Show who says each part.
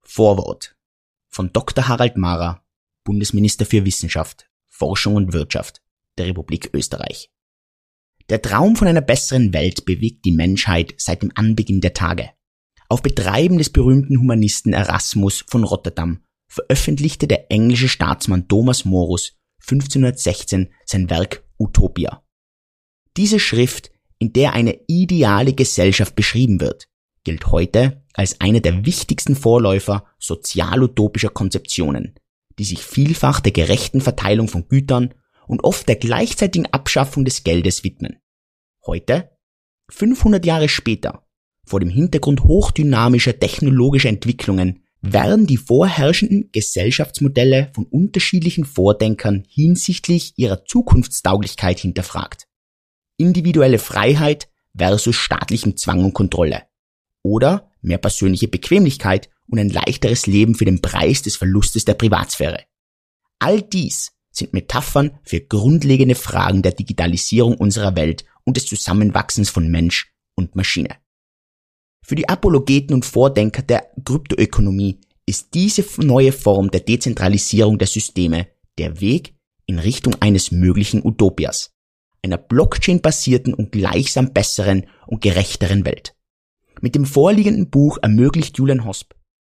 Speaker 1: Vorwort von Dr. Harald Mahrer, Bundesminister für Wissenschaft, Forschung und Wirtschaft der Republik Österreich. Der Traum von einer besseren Welt bewegt die Menschheit seit dem Anbeginn der Tage. Auf Betreiben des berühmten Humanisten Erasmus von Rotterdam veröffentlichte der englische Staatsmann Thomas Morus 1516 sein Werk Utopia. Diese Schrift, in der eine ideale Gesellschaft beschrieben wird, gilt heute als einer der wichtigsten Vorläufer sozialutopischer Konzeptionen, die sich vielfach der gerechten Verteilung von Gütern und oft der gleichzeitigen Abschaffung des Geldes widmen. Heute, 500 Jahre später, vor dem Hintergrund hochdynamischer technologischer Entwicklungen, werden die vorherrschenden Gesellschaftsmodelle von unterschiedlichen Vordenkern hinsichtlich ihrer Zukunftstauglichkeit hinterfragt. Individuelle Freiheit versus staatlichem Zwang und Kontrolle. Oder mehr persönliche Bequemlichkeit und ein leichteres Leben für den Preis des Verlustes der Privatsphäre. All dies sind Metaphern für grundlegende Fragen der Digitalisierung unserer Welt und des Zusammenwachsens von Mensch und Maschine. Für die Apologeten und Vordenker der Kryptoökonomie ist diese neue Form der Dezentralisierung der Systeme der Weg in Richtung eines möglichen Utopias, einer Blockchain-basierten und gleichsam besseren und gerechteren Welt. Mit dem vorliegenden Buch ermöglicht Julian Hosp